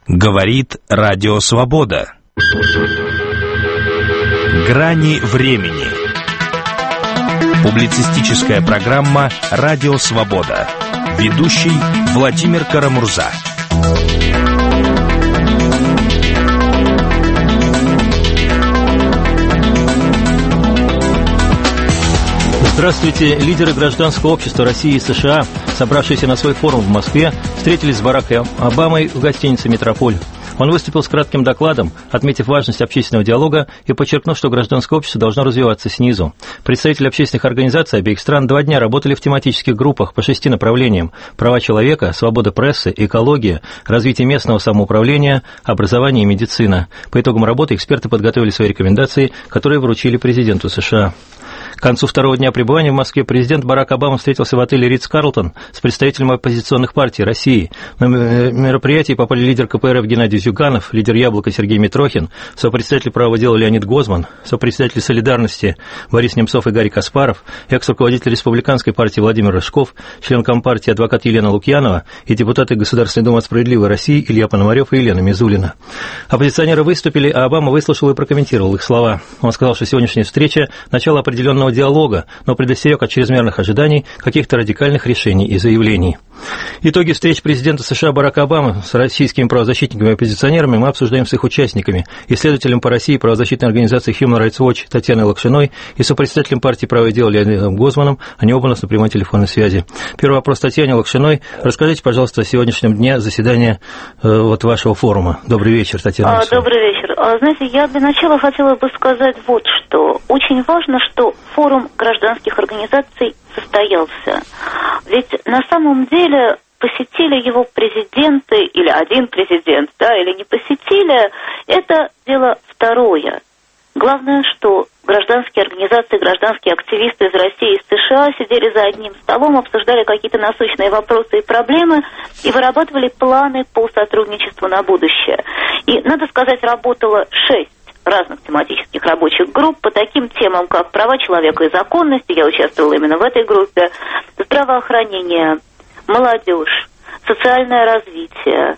Говорит Радио Свобода. Грани времени. Публицистическая программа «Радио Свобода». Ведущий Владимир Карамурза. Здравствуйте. Лидеры гражданского общества России и США, собравшиеся на свой форум в Москве, встретились с Бараком Обамой в гостинице «Метрополь». Он выступил с кратким докладом, отметив важность общественного диалога и подчеркнув, что гражданское общество должно развиваться снизу. Представители общественных организаций обеих стран 2 дня работали в тематических группах по 6 направлениям: права человека, свобода прессы, экология, развитие местного самоуправления, образование и медицина. По итогам работы эксперты подготовили свои рекомендации, которые вручили президенту США. К концу 2-го дня пребывания в Москве президент Барак Обама встретился в отеле «Ритц-Карлтон» с представителями оппозиционных партий России. На мероприятие попали лидер КПРФ Геннадий Зюганов, лидер «Яблока» Сергей Митрохин, сопредседатель правого дела Леонид Гозман, сопредседатель «Солидарности» Борис Немцов и Гарри Каспаров, экс-руководитель республиканской партии Владимир Рыжков, член Компартии адвокат Елена Лукьянова и депутаты Государственной Думы «Справедливой России» Илья Пономарев и Елена Мизулина. Оппозиционеры выступили, а Обама выслушал и прокомментировал их слова. Он сказал, что сегодняшняя встреча – начало определенного диалога, но предостерег от чрезмерных ожиданий, каких-то радикальных решений и заявлений. Итоги встреч президента США Барака Обамы с российскими правозащитниками и оппозиционерами мы обсуждаем с их участниками: исследователем по России правозащитной организации Human Rights Watch Татьяной Лакшиной и сопредседателем партии «Правое дело» Леонидом Гозманом. Они оба у нас на прямой телефонной связи. Первый вопрос Татьяне Лакшиной. Расскажите, пожалуйста, о сегодняшнем дне заседания вашего форума. Добрый вечер, Татьяна. Добрый вечер. Знаете, я для начала хотела бы сказать вот что. Очень важно, что форум гражданских организаций состоялся. Ведь на самом деле посетили его президенты или один президент, или не посетили, это дело второе. Главное, что гражданские организации, гражданские активисты из России и из США сидели за одним столом, обсуждали какие-то насущные вопросы и проблемы и вырабатывали планы по сотрудничеству на будущее. И, надо сказать, работало 6 разных тематических рабочих групп по таким темам, как права человека и законности, я участвовала именно в этой группе, здравоохранение, молодежь, социальное развитие.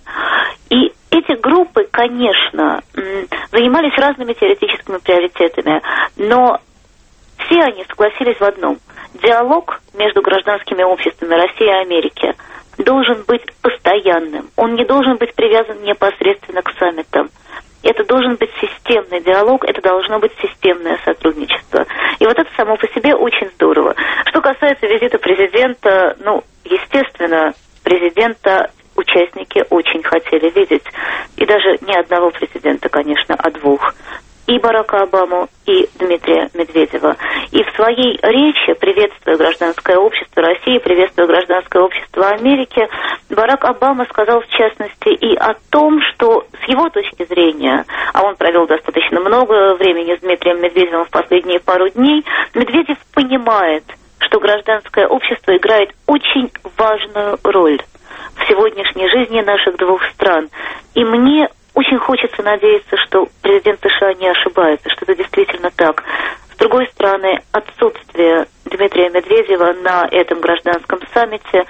И эти группы, конечно, занимались разными теоретическими приоритетами, но все они согласились в одном: диалог между гражданскими обществами России и Америки должен быть постоянным, он не должен быть привязан непосредственно к саммитам. Это должен быть системный диалог, это должно быть системное сотрудничество. И вот это само по себе очень здорово. Что касается визита президента, естественно, президента участники очень хотели видеть. И даже не одного президента, конечно, а 2. И Барака Обаму, и Дмитрия Медведева. И в своей речи, приветствуя гражданское общество России, приветствуя гражданское общество Америки, Барак Обама сказал в частности и о том, что с его точки зрения, а он провел достаточно много времени с Дмитрием Медведевым в последние пару дней, Медведев понимает, что гражданское общество играет очень важную роль в сегодняшней жизни наших 2 стран. И мне очень хочется надеяться, что президент США не ошибается, что это действительно так. С другой стороны, отсутствие Дмитрия Медведева на этом гражданском саммите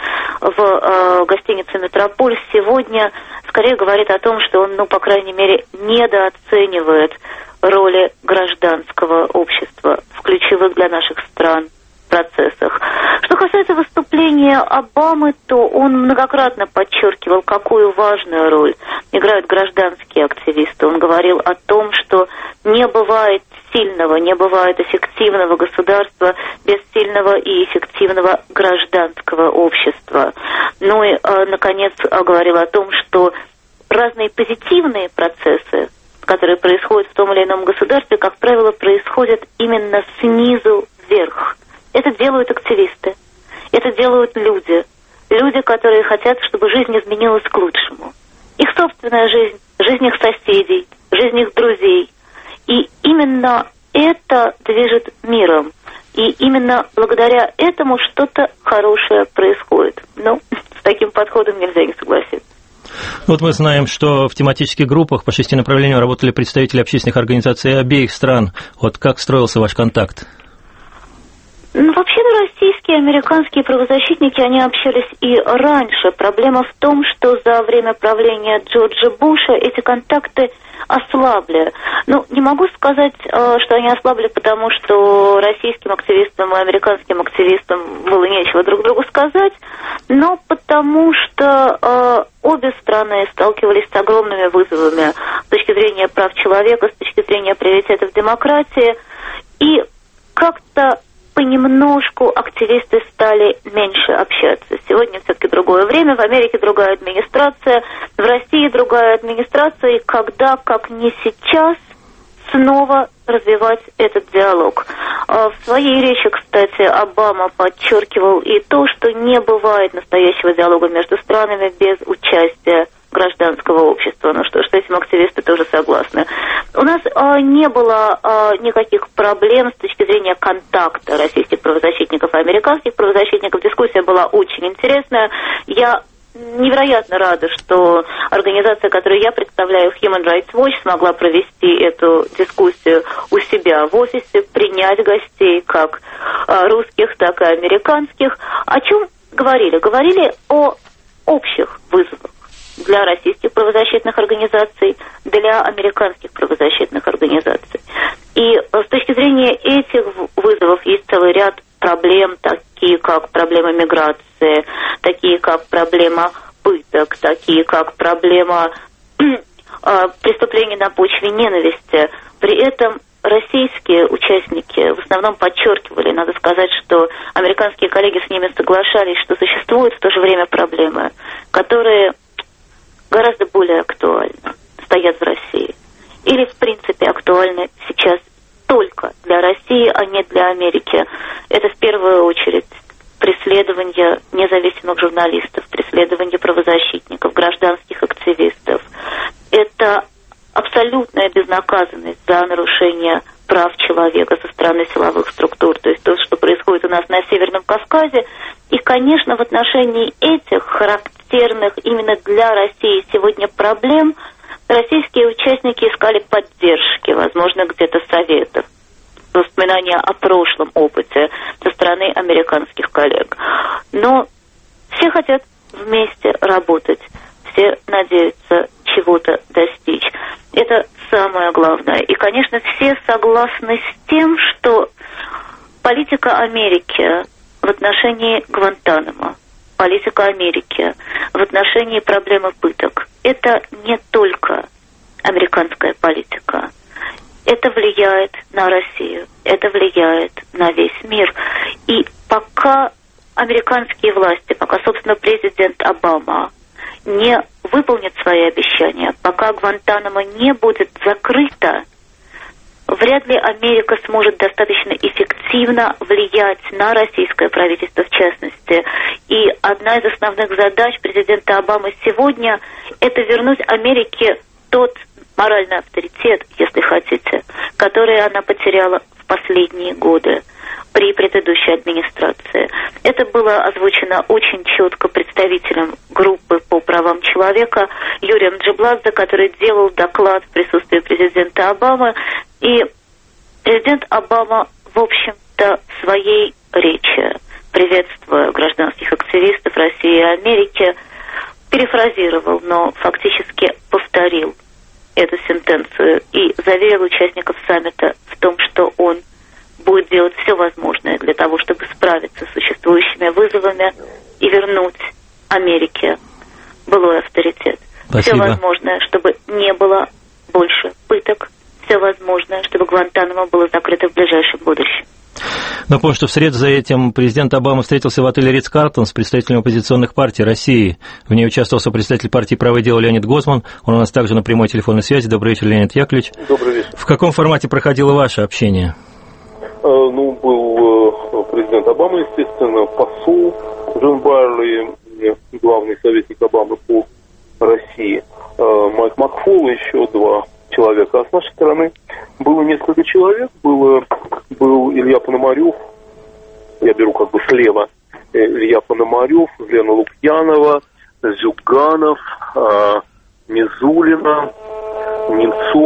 в гостинице «Метрополь» сегодня скорее говорит о том, что он, по крайней мере, недооценивает роли гражданского общества в ключевых для наших стран процессах. Что касается выступления Обамы, то он многократно подчеркивал, какую важную роль играют гражданские активисты. Он говорил о том, что не бывает сильного, не бывает эффективного государства без сильного и эффективного гражданского общества. И, наконец, говорил о том, что разные позитивные процессы, которые происходят в том или ином государстве, как правило, происходят именно снизу вверх. Это делают активисты, это делают люди, которые хотят, чтобы жизнь изменилась к лучшему. Их собственная жизнь, жизнь их соседей, жизнь их друзей. И именно это движет миром. И именно благодаря этому что-то хорошее происходит. С таким подходом нельзя не согласиться. Вот мы знаем, что в тематических группах по 6 направлениям работали представители общественных организаций обеих стран. Вот как строился ваш контакт? Вообще, российские Русские и американские правозащитники, они общались и раньше. Проблема в том, что за время правления Джорджа Буша эти контакты ослабли. Ну, не могу сказать, что они ослабли, потому что российским активистам и американским активистам было нечего друг другу сказать, но потому что обе страны сталкивались с огромными вызовами с точки зрения прав человека, с точки зрения приоритетов демократии, и как-то понемножку активисты стали меньше общаться. Сегодня все-таки другое время, в Америке другая администрация, в России другая администрация, и когда, как не сейчас, снова развивать этот диалог. В своей речи, кстати, Обама подчеркивал и то, что не бывает настоящего диалога между странами без участия гражданского общества. Ну что ж, с этим активисты тоже согласны. У нас не было никаких проблем с точки зрения контакта российских правозащитников и американских правозащитников. Дискуссия была очень интересная. Я невероятно рада, что организация, которую я представляю, Human Rights Watch, смогла провести эту дискуссию у себя в офисе, принять гостей, как русских, так и американских. О чем говорили? Говорили о общих вызовах для российских правозащитных организаций, для американских правозащитных организаций. И с точки зрения этих вызовов есть целый ряд проблем, такие как проблема миграции, такие как проблема пыток, такие как проблема преступлений на почве ненависти. При этом российские участники в основном подчеркивали, надо сказать, что американские коллеги с ними соглашались, что существуют в то же время проблемы, которые гораздо более актуально стоят в России. Или, в принципе, актуальны сейчас только для России, а не для Америки. Это в первую очередь преследование независимых журналистов, преследование правозащитников, гражданских активистов. Это абсолютная безнаказанность за нарушение прав человека со стороны силовых структур, то есть то, что происходит у нас на Северном Кавказе. И, конечно, в отношении этих характерных именно для России сегодня проблем российские участники искали поддержки, возможно, где-то советов, воспоминания о прошлом опыте со стороны американских коллег. Но все хотят вместе работать, все надеются чего-то достичь. Это самое главное. И, конечно, все согласны с тем, что политика Америки в отношении Гвантанамо, политика Америки в отношении проблемы пыток – это не только американская политика. Это влияет на Россию, это влияет на весь мир. И пока американские власти, пока, собственно, президент Обама не выполнит свои обещания, пока Гвантанамо не будет закрыто, вряд ли Америка сможет достаточно эффективно влиять на российское правительство в частности. И одна из основных задач президента Обамы сегодня – это вернуть Америке тот моральный авторитет, если хотите, который она потеряла в последние годы при предыдущей администрации. Это было озвучено очень четко представителем группы по правам человека Юрием Джебладзе, который делал доклад в присутствии президента Обамы. И президент Обама, в общем-то, в своей речи, приветствуя гражданских активистов России и Америки, перефразировал, но фактически повторил эту сентенцию и заверил участников саммита в том, что он будет делать все возможное для того, чтобы справиться с существующими вызовами и вернуть Америке былой авторитет. Спасибо. Все возможное, чтобы не было больше пыток, все возможное, чтобы Гвантанамо было закрыто в ближайшем будущем. Напомню, что вслед за этим президент Обама встретился в отеле Ритц-Картон с представителями оппозиционных партий России. В ней участвовал сопредседатель партии «Правое дело» Леонид Гозман. Он у нас также на прямой телефонной связи. Добрый вечер, Леонид Яковлевич. Добрый вечер. В каком формате проходило ваше общение? Был президент Обама, естественно, посол Джон Байерли, главный советник Обамы по России, Майк Макфол и еще два человека. А с нашей стороны было несколько человек. Был Илья Пономарев, я беру как бы слева, Илья Пономарев, Лена Лукьянова, Зюганов, Мизулина, Немцов,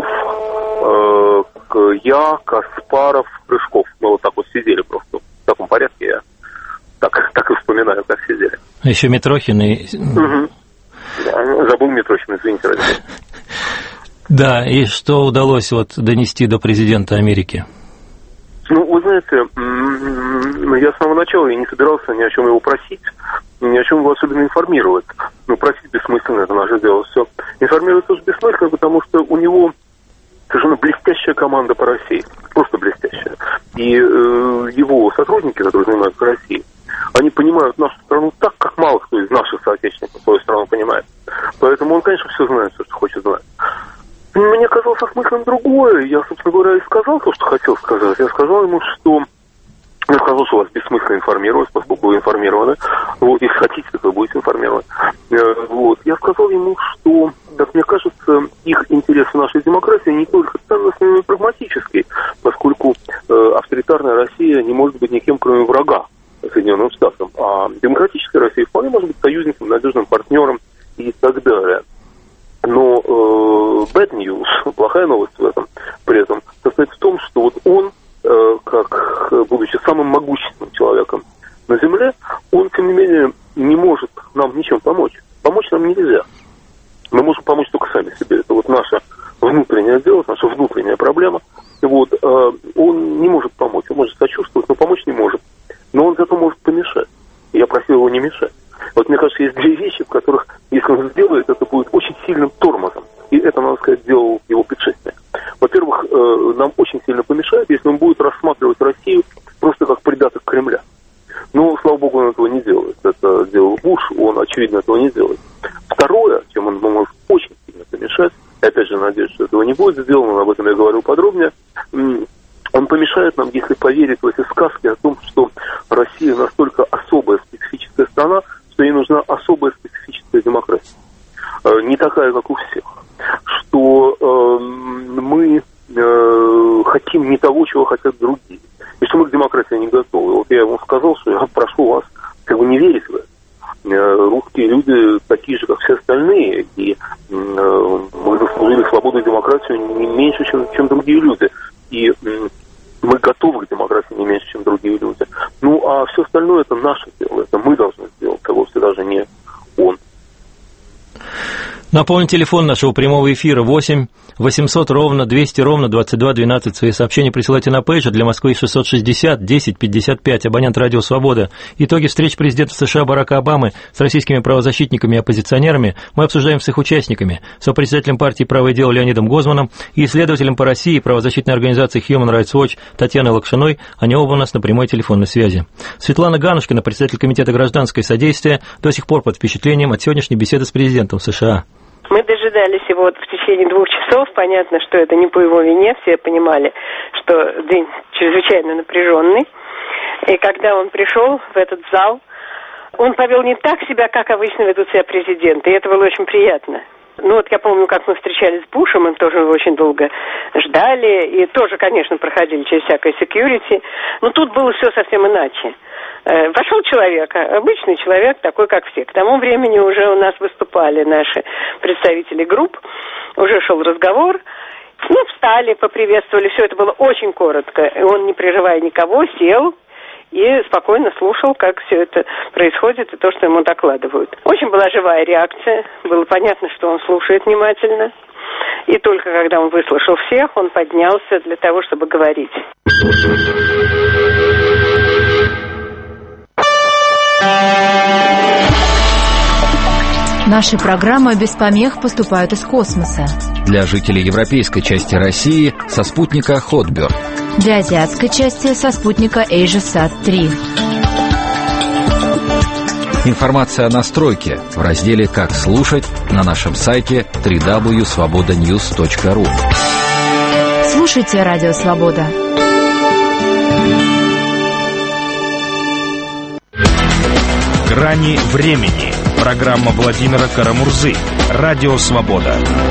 я, Каспаров, Рыжков. Мы вот так вот сидели просто в таком порядке. Я Так и вспоминаю, как сидели. Еще Митрохин и... Угу. Да, забыл Митрохин, извините, родители. Да, и что удалось донести до президента Америки? Вы знаете, я с самого начала и не собирался ни о чем его просить, ни о чем его особенно информировать. Просить бессмысленно, это наше дело, все. Информировать тоже бессмысленно, потому что у него совершенно блестящая команда по России, просто блестящая. И его сотрудники, которые занимаются Россией, они понимают нашу страну так, как мало кто из наших соотечественников свою страну понимает. Поэтому он, конечно, все знает, все, что хочет знать. Мне казалось осмысленным другое. Я, собственно говоря, и сказал то, что хотел сказать. Я сказал ему, что... Я сказал, что вас бессмысленно информировать, поскольку вы информированы. Если хотите, то вы будете информированы. Я сказал ему, что, как мне кажется, их интерес в нашей демократии не только ценностный, но и прагматический, поскольку авторитарная Россия не может быть никем, кроме врага Соединенным Штатам. А демократическая Россия вполне может быть союзником, надежным партнером и так далее. Но bad news, плохая новость в этом, при этом, состоит в том, что он, как будучи самым могущественным человеком на Земле, он, тем не менее, не может нам ничем помочь. Помочь нам нельзя. Мы можем помочь только сами себе. Это наша внутреннее дело, наша внутренняя проблема. Он не может помочь, он может сочувствовать, но помочь не может. Но он зато может помешать. Я просил его не мешать. Мне кажется, есть две вещи, в которых, если он сделает, это будет очень сильным тормозом. И это, надо сказать, сделал его предшественник. Во-первых, нам очень сильно помешает, если он будет рассматривать Россию просто как придаток Кремля. Но, слава богу, он этого не делает. Это делал Буш, он, очевидно, этого не делает. Второе, чем он может очень сильно помешать, и опять же, надеюсь, что этого не будет сделано, об этом я говорил подробнее, он помешает нам, если поверить в эти сказки о том, что Россия настолько особая специфическая страна, что ей нужна особая специфическая демократия. Не такая, как у всех. Что мы хотим не того, чего хотят другие. И что мы к демократии не готовы. Я ему сказал, что я прошу вас не верить в это. Русские люди такие же, как все остальные, и мы заслужили свободу и демократию не меньше, чем другие люди. И мы готовы к демократии не меньше, чем другие люди. А все остальное это наше дело, это мы должны сделать, а вовсе даже не он. Напомню, телефон нашего прямого эфира 8 800 ровно 200 ровно 22 12. Свои сообщения присылайте на пейджер для Москвы 660 10 55. Абонент «Радио Свобода». Итоги встреч президента США Барака Обамы с российскими правозащитниками и оппозиционерами мы обсуждаем с их участниками, сопредседателем партии «Правое дело» Леонидом Гозманом и исследователем по России правозащитной организации Human Rights Watch Татьяной Лакшиной. Они оба у нас на прямой телефонной связи. Светлана Ганушкина, председатель комитета гражданское содействие, до сих пор под впечатлением от сегодняшней беседы с президентом США. Мы дожидались его в течение 2 часов. Понятно, что это не по его вине. Все понимали, что день чрезвычайно напряженный. И когда он пришел в этот зал, он повел не так себя, как обычно ведут себя президенты. И это было очень приятно. Я помню, как мы встречались с Бушем, мы тоже его очень долго ждали. И тоже, конечно, проходили через всякое security. Но тут было все совсем иначе. Вошел человек, обычный человек, такой, как все. К тому времени уже у нас выступали наши представители групп, уже шел разговор. Встали, поприветствовали, все это было очень коротко. И он, не прерывая никого, сел и спокойно слушал, как все это происходит и то, что ему докладывают. Очень была живая реакция, было понятно, что он слушает внимательно. И только когда он выслушал всех, он поднялся для того, чтобы говорить. Наши программы без помех поступают из космоса. Для жителей европейской части России со спутника Hotbird. Для азиатской части со спутника AsiaSat-3. Информация о настройке в разделе «Как слушать» на нашем сайте www.svobodanews.ru. Слушайте Радио Свобода. «Грани времени». Программа Владимира Карамурзы. Радио Свобода.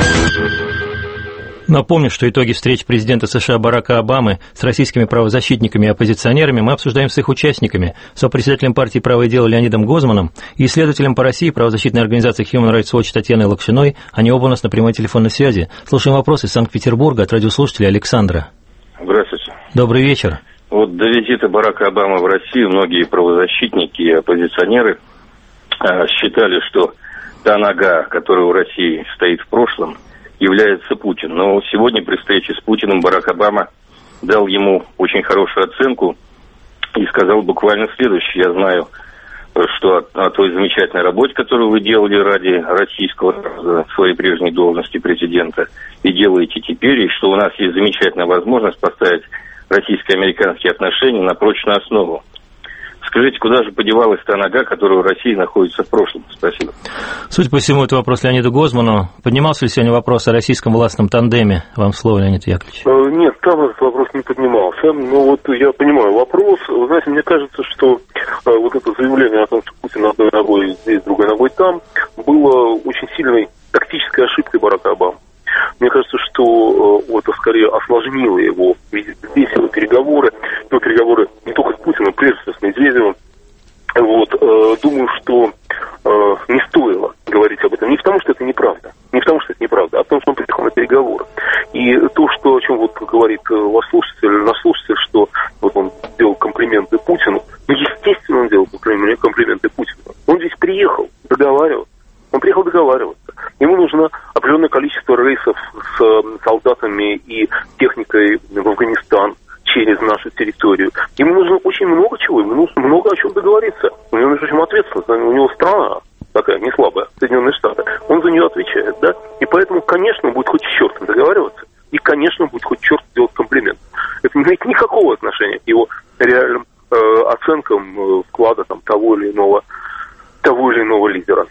Напомню, что итоги встреч президента США Барака Обамы с российскими правозащитниками и оппозиционерами мы обсуждаем с их участниками, сопредседателем партии «Правое дело» Леонидом Гозманом и исследователем по России правозащитной организации Human Rights Watch Татьяной Лакшиной. Они оба у нас на прямой телефонной связи. Слушаем вопросы из Санкт-Петербурга от радиослушателя Александра. Здравствуйте. Добрый вечер. Вот до визита Барака Обамы в Россию многие правозащитники и оппозиционеры считали, что та нога, которая у России стоит в прошлом, является Путин. Но сегодня при встрече с Путиным Барак Обама дал ему очень хорошую оценку и сказал буквально следующее. Я знаю, что о той замечательной работе, которую вы делали ради российского народа в своей прежней должности президента, и делаете теперь, и что у нас есть замечательная возможность поставить российско-американские отношения на прочную основу. Скажите, куда же подевалась та нога, которая в России находится в прошлом? Спасибо. Судя по всему, это вопрос Леониду Гозману. Поднимался ли сегодня вопрос о российском властном тандеме? Вам слово, Леонид Яковлевич. Нет, там этот вопрос не поднимался. Но вот я понимаю вопрос. Вы знаете, мне кажется, что вот это заявление о том, что Путин одной ногой здесь, другой ногой там, было очень сильной тактической ошибкой Барака Обамы. Мне кажется, что это скорее осложнило его, здесь его переговоры, но переговоры не только с Путиным, прежде всего с Медведевым. Вот, думаю, что не стоило говорить об этом. Не потому, что это неправда, а потому, что он приехал на переговоры. И то, о чем вот говорит наш слушатель, что вот он делал комплименты Путину, естественно, он делал комплименты Путину. Он здесь приехал договариваться. Ему нужно определенное количество рейсов с солдатами и техникой в Афганистан через нашу территорию. Ему нужно очень много чего, ему нужно много о чем договориться. У него, между прочим, ответственность, у него страна такая не слабая, Соединенные Штаты. Он за нее отвечает, да? И поэтому, конечно, будет хоть с чертом договариваться, и, конечно, будет хоть черт делать комплимент. Это не имеет никакого отношения к его реальным оценкам вклада того или иного лидера.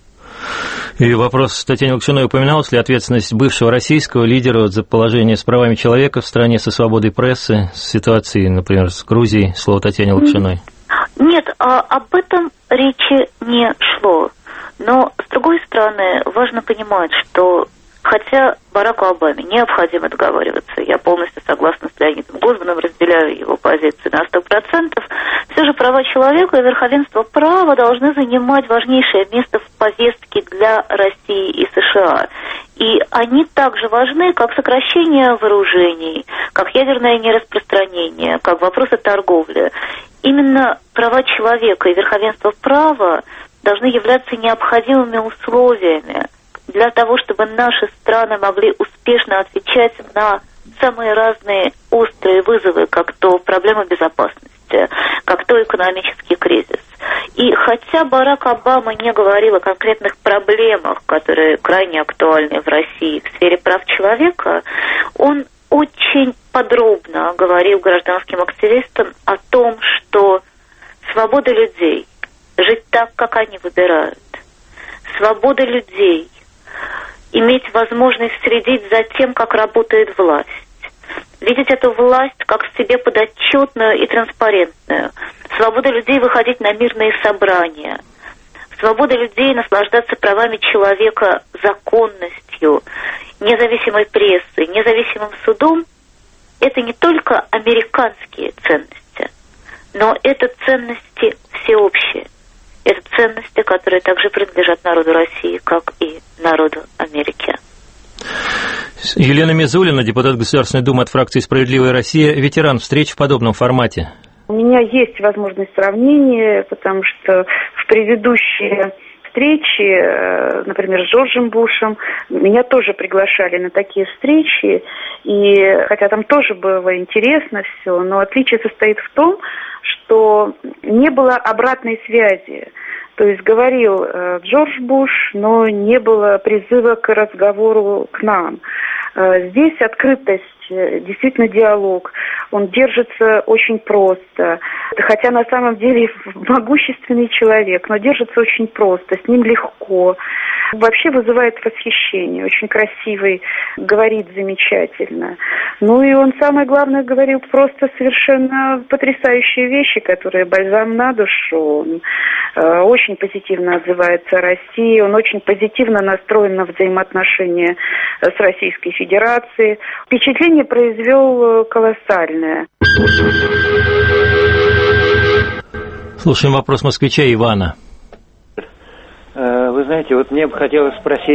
И вопрос Татьяны Локшиной: упоминалась ли ответственность бывшего российского лидера за положение с правами человека в стране, со свободой прессы, с ситуацией, например, с Грузией? Слово Татьяне Локшиной. Нет, об этом речи не шло. Но, с другой стороны, важно понимать, что хотя Бараку Обаме необходимо договариваться, я полностью согласна с Леонидом Гозманом, разделяю его позицию на 100%, все же права человека и верховенство права должны занимать важнейшее место в повестке для России и США. И они также важны, как сокращение вооружений, как ядерное нераспространение, как вопросы торговли. Именно права человека и верховенство права должны являться необходимыми условиями для того, чтобы наши страны могли успешно отвечать на самые разные острые вызовы, как то проблема безопасности, как то экономический кризис. И хотя Барак Обама не говорил о конкретных проблемах, которые крайне актуальны в России в сфере прав человека, он очень подробно говорил гражданским активистам о том, что свобода людей жить так, как они выбирают, свобода людей иметь возможность следить за тем, как работает власть, видеть эту власть как себе подотчетную и транспарентную, свобода людей выходить на мирные собрания, свобода людей наслаждаться правами человека, законностью, независимой прессой, независимым судом, это не только американские ценности, но это ценности всеобщие. Это ценности, которые также принадлежат народу России, как и народу Америки. Елена Мизулина, депутат Государственной Думы от фракции «Справедливая Россия», ветеран встреч в подобном формате. У меня есть возможность сравнения, потому что в предыдущие встречи, например, с Джорджем Бушем, меня тоже приглашали на такие встречи, и хотя там тоже было интересно все, но отличие состоит в том, что не было обратной связи. То есть говорил Джордж Буш, но не было призыва к разговору к нам. Здесь открытость, действительно диалог, он держится очень просто. Хотя на самом деле могущественный человек, но держится очень просто, с ним легко. Вообще вызывает восхищение, очень красивый, говорит замечательно. Ну и он, самое главное, говорил просто совершенно потрясающие вещи, которые бальзам на душу. Он очень позитивно отзывается о России, он очень позитивно настроен на взаимоотношения с Российской Федерацией. Впечатление произвел колоссальное. Слушаем вопрос москвича Ивана. Вы знаете, вот мне бы хотелось спросить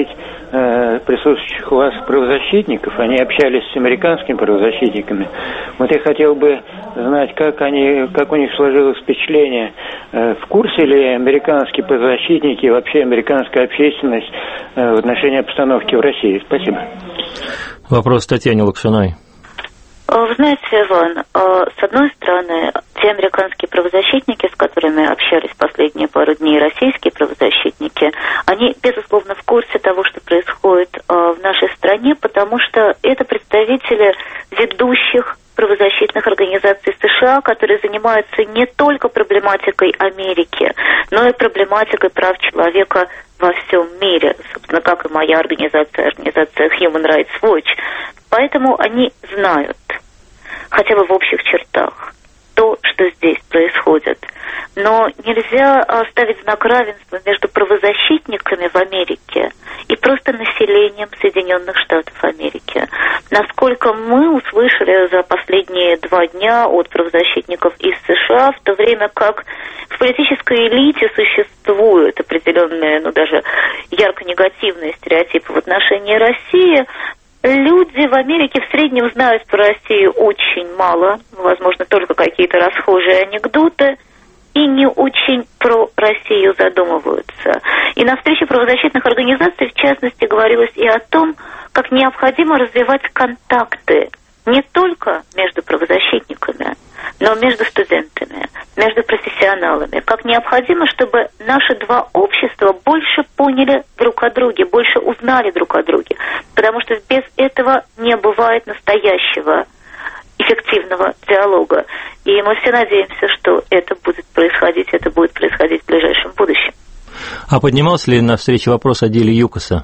присутствующих у вас правозащитников, они общались с американскими правозащитниками. Вот я хотел бы знать, как у них сложилось впечатление, в курсе ли американские правозащитники и вообще американская общественность в отношении обстановки в России. Спасибо. Вопрос Татьяне Локшиной. Вы знаете, Иван, с одной стороны, те американские правозащитники, с которыми общались последние пару дней, российские правозащитники, они, безусловно, в курсе того, что происходит в нашей стране, потому что это представители ведущих правозащитных организаций США, которые занимаются не только проблематикой Америки, но и проблематикой прав человека во всем мире, собственно, как и моя организация Human Rights Watch. Поэтому они знают, хотя бы в общих чертах, то, что здесь происходит. Но нельзя ставить знак равенства между правозащитниками в Америке и просто населением Соединенных Штатов Америки. Насколько мы услышали за последние 2 дня от правозащитников из США, в то время как в политической элите существуют определенные, даже ярко негативные стереотипы в отношении России, люди в Америке в среднем знают про Россию очень мало, возможно, только какие-то расхожие анекдоты, и не очень про Россию задумываются. И на встрече правозащитных организаций, в частности, говорилось и о том, как необходимо развивать контакты не только между правозащитниками, но между студентами, между профессионалами. Как необходимо, чтобы наши 2 общества больше поняли друг о друге, больше узнали друг о друге. Потому что без этого не бывает настоящего эффективного диалога. И мы все надеемся, что это будет происходить в ближайшем будущем. А поднимался ли на встрече вопрос о деле ЮКОСа?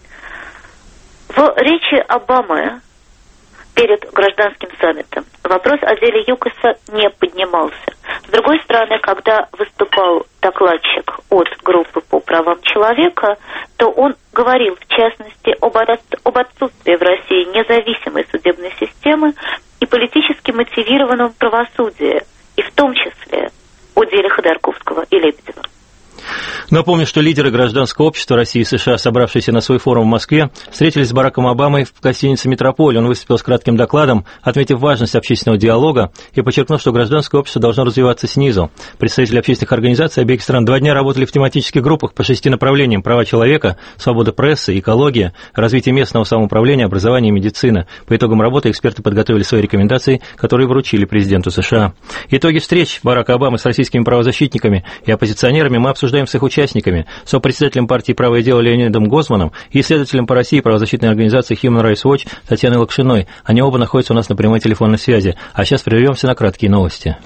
В речи Обамы перед гражданским саммитом вопрос о деле ЮКОСа не поднимался. С другой стороны, когда выступал докладчик от группы по правам человека, то он говорил, в частности, об отсутствии в России независимой судебной системы и политически мотивированном правосудии, и в том числе о деле Ходорковского и Лебедева. Напомню, что лидеры гражданского общества России и США, собравшиеся на свой форум в Москве, встретились с Бараком Обамой в гостинице «Метрополь». Он выступил с кратким докладом, отметив важность общественного диалога и подчеркнув, что гражданское общество должно развиваться снизу. Представители общественных организаций обеих стран 2 дня работали в тематических группах по 6 направлениям: права человека, свобода прессы, экология, развитие местного самоуправления, образование и медицина. По итогам работы эксперты подготовили свои рекомендации, которые вручили президенту США. Итоги встреч Барака Обамы с российскими правозащитниками и оппозиционерами мы обсуждаем с их участниками, сопредседателем партии «Правое дело» Леонидом Гозманом и исследователем по России правозащитной организации Human Rights Watch Татьяной Локшиной. Они оба находятся у нас на прямой телефонной связи. А сейчас прервемся на краткие новости.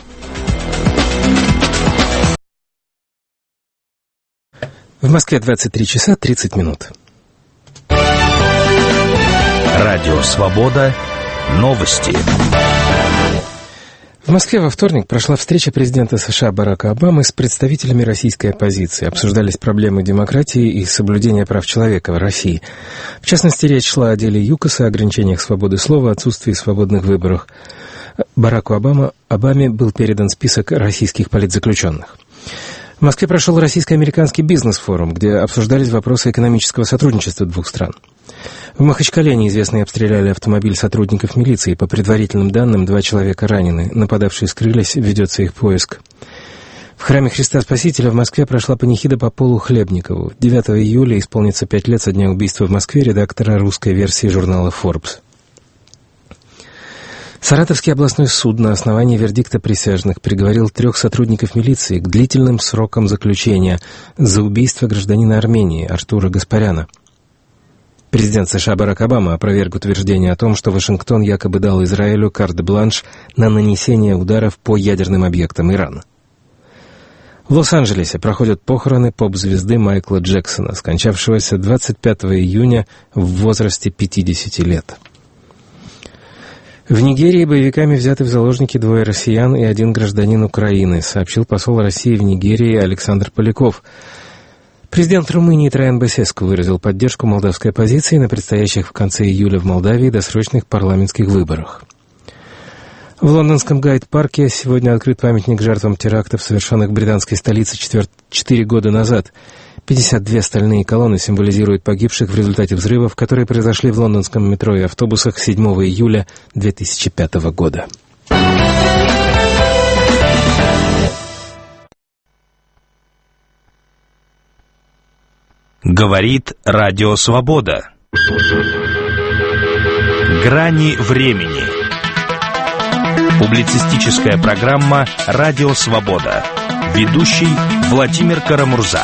В Москве 23 часа 30 минут. Радио «Свобода». Новости. В Москве во вторник прошла встреча президента США Барака Обамы с представителями российской оппозиции. Обсуждались проблемы демократии и соблюдения прав человека в России. В частности, речь шла о деле ЮКОСа, ограничениях свободы слова, отсутствии свободных выборов. Бараку Обаме был передан список российских политзаключенных. В Москве прошел российско-американский бизнес-форум, где обсуждались вопросы экономического сотрудничества 2 стран. В Махачкале неизвестные обстреляли автомобиль сотрудников милиции. По предварительным данным, 2 человека ранены. Нападавшие скрылись, ведется их поиск. В храме Христа Спасителя в Москве прошла панихида по Полу Хлебникову. 9 июля исполнится 5 лет со дня убийства в Москве редактора русской версии журнала Forbes. Саратовский областной суд на основании вердикта присяжных приговорил 3 сотрудников милиции к длительным срокам заключения за убийство гражданина Армении Артура Гаспаряна. Президент США Барак Обама опроверг утверждение о том, что Вашингтон якобы дал Израилю карт-бланш на нанесение ударов по ядерным объектам Ирана. В Лос-Анджелесе проходят похороны поп-звезды Майкла Джексона, скончавшегося 25 июня в возрасте 50 лет. В Нигерии боевиками взяты в заложники 2 россиян и 1 гражданин Украины, сообщил посол России в Нигерии Александр Поляков. Президент Румынии Траян Басеску выразил поддержку молдавской оппозиции на предстоящих в конце июля в Молдавии досрочных парламентских выборах. В лондонском Гайд-парке сегодня открыт памятник жертвам терактов, совершенных в британской столице 4 года назад. 52 стальные колонны символизируют погибших в результате взрывов, которые произошли в лондонском метро и автобусах 7 июля 2005 года. Говорит Радио Свобода. Грани времени. Публицистическая программа «Радио Свобода». Ведущий Владимир Карамурза.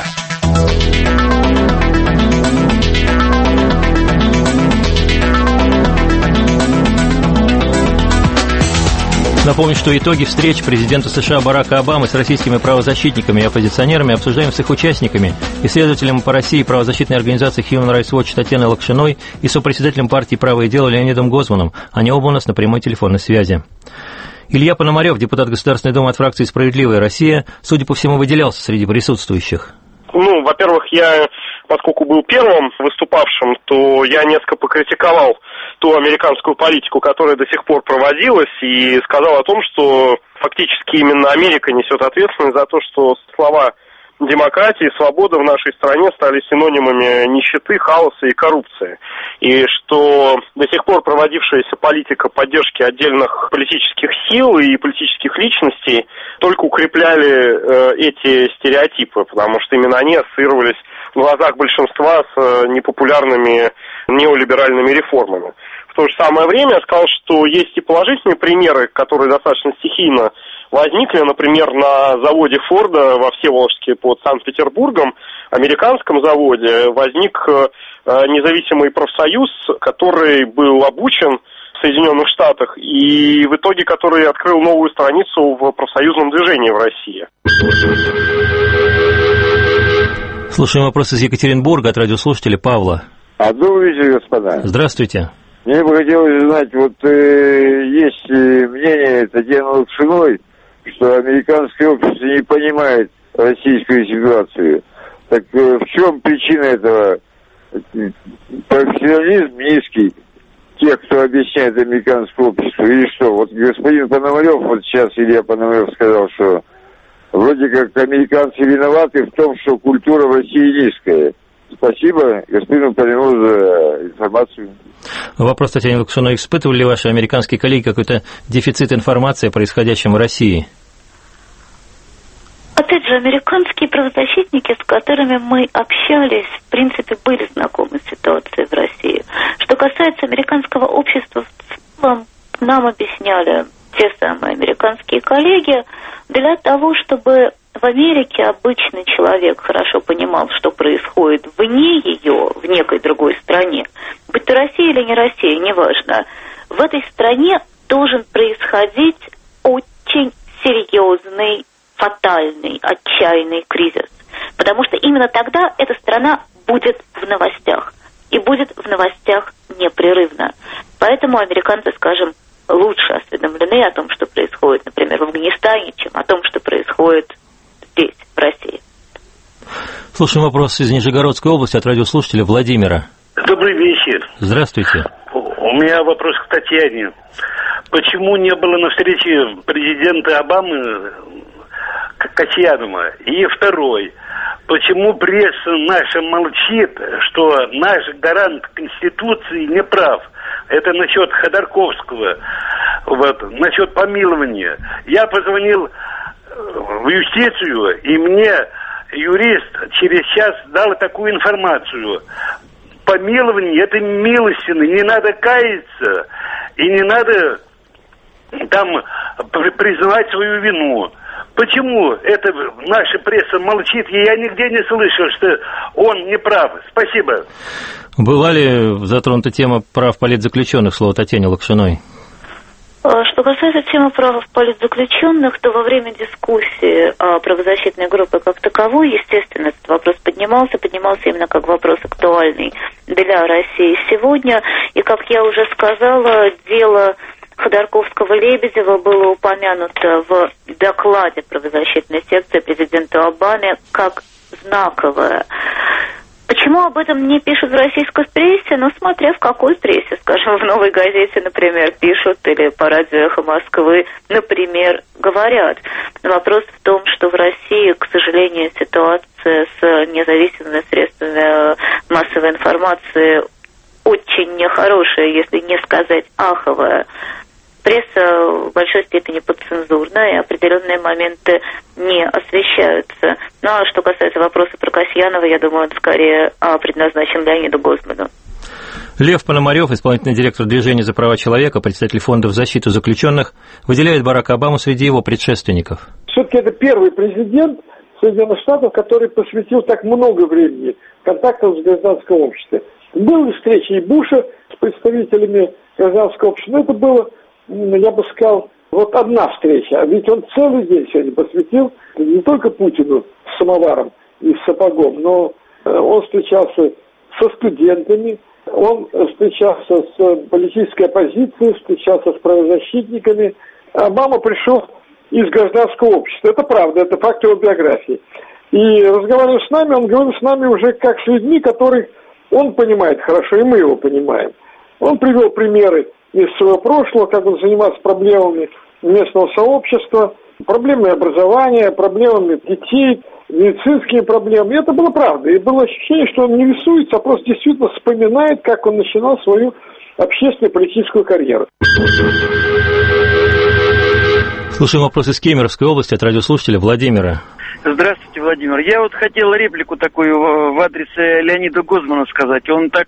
Напомню, что итоги встреч президента США Барака Обамы с российскими правозащитниками и оппозиционерами обсуждаем с их участниками, исследователем по России правозащитной организации Human Rights Watch Татьяной Локшиной и сопредседателем партии «Право и дело» Леонидом Гозманом. Они оба у нас на прямой телефонной связи. Илья Пономарев, депутат Государственной Думы от фракции «Справедливая Россия», судя по всему, выделялся среди присутствующих. Во-первых, поскольку был первым выступавшим, то я несколько покритиковал ту американскую политику, которая до сих пор проводилась, и сказал о том, что фактически именно Америка несет ответственность за то, что слова демократии и свободы в нашей стране стали синонимами нищеты, хаоса и коррупции. И что до сих пор проводившаяся политика поддержки отдельных политических сил и политических личностей только укрепляли эти стереотипы, потому что именно они ассоциировались в глазах большинства с непопулярными неолиберальными реформами. В то же самое время я сказал, что есть и положительные примеры, которые достаточно стихийно возникли. Например, на заводе Форда во Всеволожске под Санкт-Петербургом, американском заводе, возник независимый профсоюз, который был обучен в Соединенных Штатах и в итоге который открыл новую страницу в профсоюзном движении в России. Слушаем вопрос из Екатеринбурга от радиослушателя Павла. Добрый вечер, господа. Здравствуйте. Мне бы хотелось знать, есть мнение Татьяны Локшиной, что американское общество не понимает российскую ситуацию. Так в чем причина этого? Профессионализм низкий тех, кто объясняет американское общество, или что? Вот господин Пономарев, сейчас Илья Пономарев сказал, что вроде как американцы виноваты в том, что культура в России низкая. Спасибо господину Пономареву за информацию. Вопрос Татьяне Локшиной. Испытывали ли ваши американские коллеги какой-то дефицит информации о происходящем в России? Опять же, американские правозащитники, с которыми мы общались, в принципе, были знакомы с ситуацией в России. Что касается американского общества в целом, нам объясняли те самые американские коллеги, для того, чтобы в Америке обычный человек хорошо понимал, что происходит вне ее, в некой другой стране, будь то Россия или не Россия, неважно, в этой стране должен происходить очень серьезный, фатальный, отчаянный кризис. Потому что именно тогда эта страна будет в новостях. И будет в новостях непрерывно. Поэтому американцы, скажем, лучше осведомлены о том, что происходит, например, в Афганистане, чем о том, что происходит здесь, в России. Слушаем вопрос из Нижегородской области от радиослушателя Владимира. Добрый вечер. Здравствуйте. У меня вопрос к Татьяне. Почему не было на встрече президента Обамы Касьянова? И второй. Почему пресса наша молчит, что наш гарант Конституции не прав? Это насчет Ходорковского, насчет помилования. Я позвонил в юстицию, и мне юрист через час дал такую информацию. Помилование – это милостина, не надо каяться, и не надо там признавать свою вину. Почему это наша пресса молчит, и я нигде не слышал, что он не прав? Спасибо. Была ли затронута тема прав политзаключенных, слово Татьяне Локшиной? Что касается темы прав политзаключенных, то во время дискуссии правозащитной группы как таковой, естественно, этот вопрос поднимался именно как вопрос актуальный для России сегодня. И, как я уже сказала, дело Ходорковского-Лебедева было упомянуто в докладе правозащитной секции президента Обаме как знаковое. Почему об этом не пишут в российской прессе? Ну, смотря в какой прессе, скажем, в «Новой газете», например, пишут, или по радио «Эхо Москвы», например, говорят. Вопрос в том, что в России, к сожалению, ситуация коммуникация с независимыми средствами массовой информации очень нехорошая, если не сказать аховая. Пресса в большой степени подцензурная, и определенные моменты не освещаются. Ну а что касается вопроса про Касьянова, я думаю, он скорее предназначен Леониду Гозману. Лев Пономарев, исполнительный директор Движения за права человека, представитель фонда в защиту заключенных, выделяет Барака Обаму среди его предшественников. Все-таки это первый президент Соединенных Штатов, который посвятил так много времени контактам с гражданским обществом. Были встречи и Буша с представителями гражданского общества, но это было, я бы сказал, вот одна встреча. А ведь он целый день сегодня посвятил не только Путину с самоваром и с сапогом, но он встречался со студентами, он встречался с политической оппозицией, встречался с правозащитниками. Обама пришел из гражданского общества. Это правда, это факт его биографии. И разговаривая с нами, он говорил с нами уже как с людьми, которых он понимает хорошо, и мы его понимаем. Он привел примеры из своего прошлого, как он занимался проблемами местного сообщества, проблемами образования, проблемами детей, медицинскими проблемами. И это было правда. И было ощущение, что он не рисуется, а просто действительно вспоминает, как он начинал свою общественную политическую карьеру. Слушаем вопрос из Кемеровской области от радиослушателя Владимира. Здравствуйте, Владимир. Я вот хотел реплику такую в адрес Леонида Гозмана сказать. Он так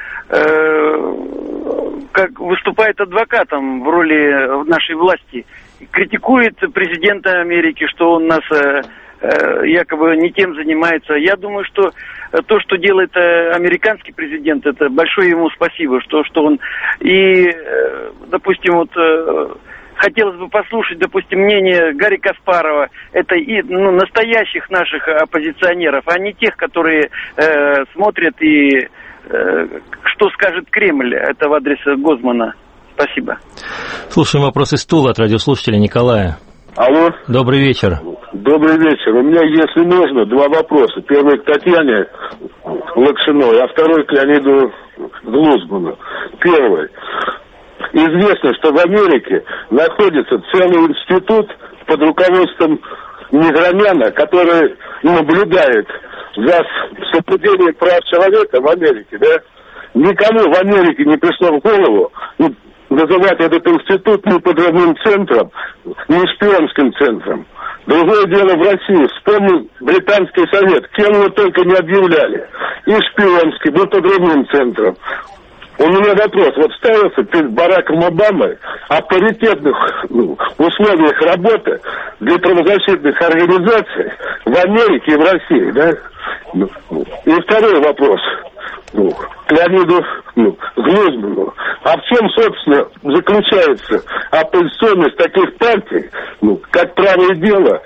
как выступает адвокатом в роли нашей власти, критикует президента Америки, что он нас якобы не тем занимается. Я думаю, что то, что делает американский президент, это большое ему спасибо, что он и, допустим, вот хотелось бы послушать, допустим, мнение Гарри Каспарова, это и настоящих наших оппозиционеров, а не тех, которые смотрят и что скажет Кремль. Это в адрес Гозмана. Спасибо. Слушаем вопрос из Тула от радиослушателя Николая. Алло. Добрый вечер. Добрый вечер. У меня, если можно, два вопроса. Первый к Татьяне Лакшиной, а второй к Леониду Гозману. Первый. Известно, что в Америке находится целый институт под руководством Негромяна, который наблюдает за соблюдением прав человека в Америке, да? Никому в Америке не пришло в голову называть этот институт не подрывным центром, не шпионским центром. Другое дело в России. Вспомнил Британский совет. Кем его только не объявляли. И шпионским, и подрывным центром. У меня вопрос. Вот ставился перед Бараком Обамой о паритетных условиях работы для правозащитных организаций в Америке и в России, да? И второй вопрос к Леониду Гозману. А в чем, собственно, заключается оппозиционность таких партий, как «Правое дело»,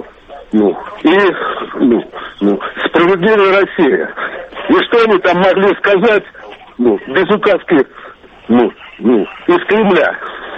и «Справедливая Россия»? И что они там могли сказать, без указки, из Кремля?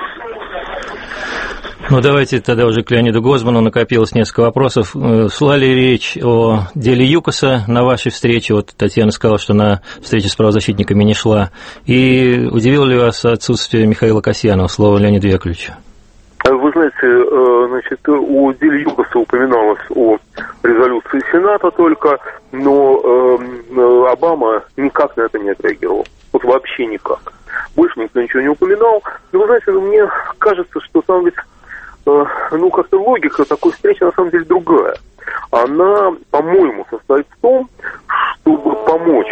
Давайте тогда уже к Леониду Гозману. Накопилось несколько вопросов. Шла ли речь о деле ЮКОСа на вашей встрече? Вот Татьяна сказала, что на встрече с правозащитниками не шла. И удивило ли вас отсутствие Михаила Касьянова? Слово Леониду Яковлевичу. Вы знаете, значит, о деле ЮКОСа упоминалось о резолюции Сената только, но Обама никак на это не отреагировал. Вот вообще никак. Больше никто ничего не упоминал. Но вы знаете, мне кажется, что там ведь, как-то логика такой встречи на самом деле другая. Она, по-моему, состоит в том, чтобы помочь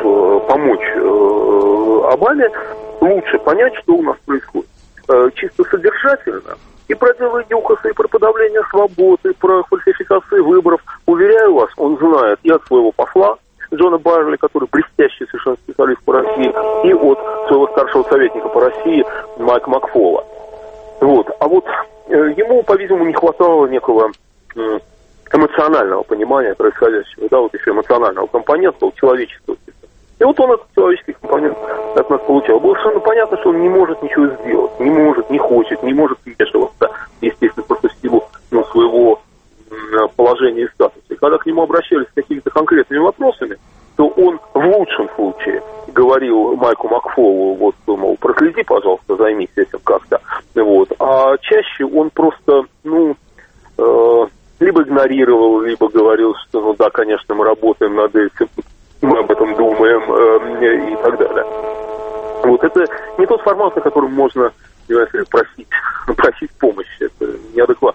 Обаме лучше понять, что у нас происходит. Чисто содержательно. И про дело ЮКОСа, и про подавление свободы, и про фальсификации выборов. Уверяю вас, он знает и от своего посла Джона Байерли, который блестящий совершенно специалист по России, и от своего старшего советника по России Майка Макфола. А вот ему, по-видимому, не хватало некого эмоционального понимания происходящего, еще эмоционального компонента, человеческого. И вот он этот человеческий компонент от нас получал. Было совершенно понятно, что он не может ничего сделать, не может, не хочет, не может вмешиваться, естественно, просто в силу своего положения и статуса. И когда к нему обращались с какими-то конкретными вопросами, то он в лучшем случае говорил Майку Макфолу, мол, проследи, пожалуйста, займись этим как-то. А чаще он просто, либо игнорировал, либо говорил, что, ну да, конечно, мы работаем над этим, мы об этом думаем и так далее. Вот это не тот формат, на котором можно, понимаете, просить помощи. Это неадекватно.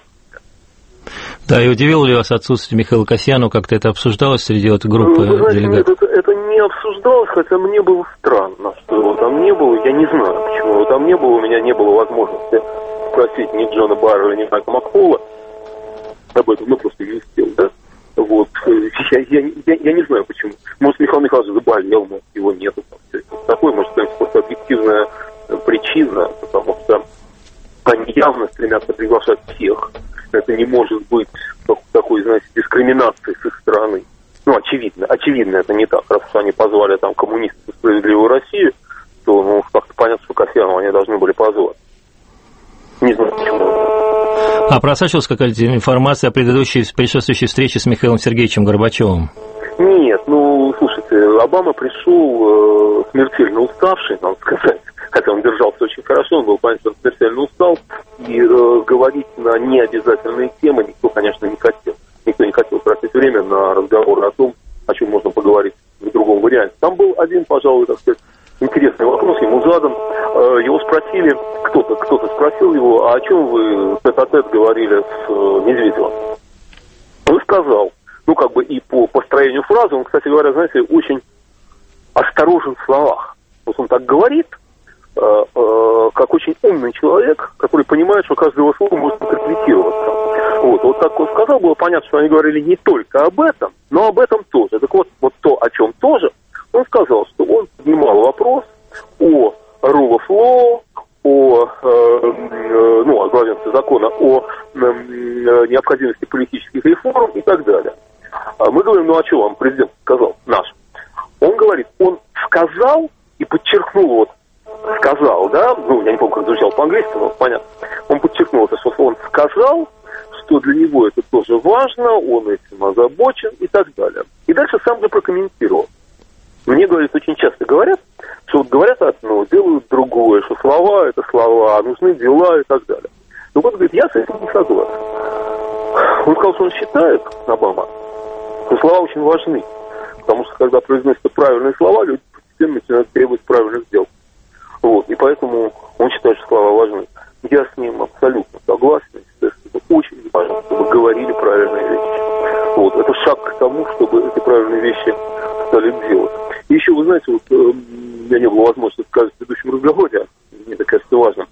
Да, и удивило ли вас отсутствие Михаила Касьянова, как-то это обсуждалось среди вот группы делегатов? Нет, это не обсуждалось, хотя мне было странно, что его там не было. Я не знаю, почему его там не было. У меня не было возможности спросить ни Джона Баррелла, ни Майка Макфола об этом, ну, просто не успел, да? Вот. Я не знаю, почему. Может, Михаил Михайлович заболел, может, его нету. Там, все это такое, может, это просто объективная причина, потому что они явно стремятся приглашать всех. Это не может быть такой, знаете, дискриминацией с их стороны. Ну, очевидно, это не так. Раз уж они позвали там коммунистов в «Справедливую Россию», то, ну, как-то понятно, что Касьянова они должны были позвать. Не знаю, почему. А просачивалась какая-то информация о предшествующей встрече с Михаилом Сергеевичем Горбачевым? Нет, ну, слушайте, Обама пришел смертельно уставший, надо сказать. Хотя он держался очень хорошо, он был, понятно, смертельно устал. И говорить на необязательные темы никто, конечно, не хотел. Никто не хотел тратить время на разговоры о том, о чем можно поговорить в другом варианте. Там был один, пожалуй, так сказать, интересный вопрос ему задан. Его спросили, кто-то спросил его, а о чем вы тет-а-тет говорили с Медведевым? Он сказал, ну, как бы и по построению фразы, он, кстати говоря, знаете, очень осторожен в словах. Вот он так говорит, как очень умный человек, который понимает, что каждое его слово может интерпретироваться. Вот так он сказал, было понятно, что они говорили не только об этом, но об этом тоже. Так вот то, о чем тоже, он сказал, что он поднимал вопрос о rule of law, о главенстве закона, о необходимости политических реформ и так далее. Мы говорим, ну а что вам президент сказал наш? Он говорит, он сказал и подчеркнул вот, сказал, да, ну, я не помню, как звучал по-английски, но понятно. Он подчеркнул это, что он сказал, что для него это тоже важно, он этим озабочен и так далее. И дальше сам же прокомментировал. Мне, говорит, очень часто говорят, что вот говорят одно, делают другое, что слова это слова, нужны дела и так далее. Ну вот, говорит, я с этим не согласен. Он сказал, что он считает, Обама, что слова очень важны, потому что когда произносятся правильные слова, люди постепенно начинают требовать правильных дел. Вот, и поэтому он считает, что слова важны. Я с ним абсолютно согласен. Считаю, что это очень важно, чтобы говорили правильные вещи. Вот, это шаг к тому, чтобы эти правильные вещи стали делать. И еще, вы знаете, вот у меня не было возможности сказать в предыдущем разговоре, а мне это кажется важным.